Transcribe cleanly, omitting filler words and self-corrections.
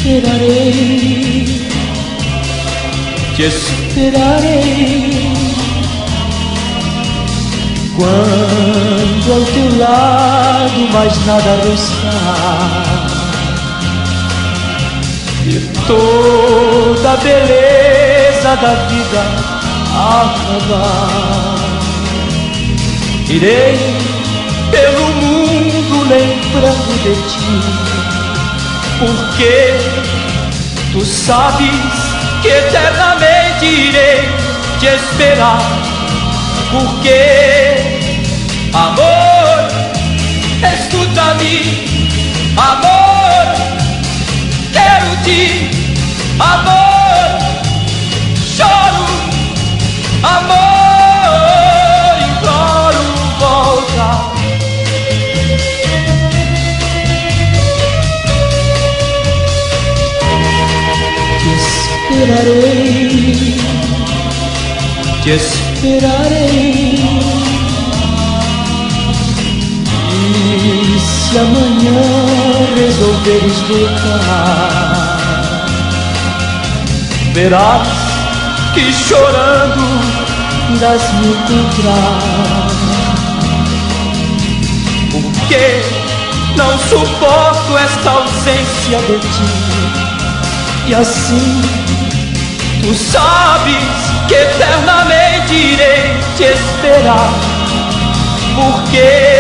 esperarei, te esperarei. Quando ao teu lado mais nada restar e toda a beleza da vida acabar, irei pelo mundo lembrando de ti, porque tu sabes que eternamente irei te esperar. Porque, amor, escuta-me, amor, quero-te, amor, choro, amor, imploro, volta. Te esperarei, te esperarei. E se amanhã resolveres voltar, verás que chorando irás me encontrar. Porque não suporto esta ausência de ti, e assim tu sabes que eternamente irei te esperar. Porque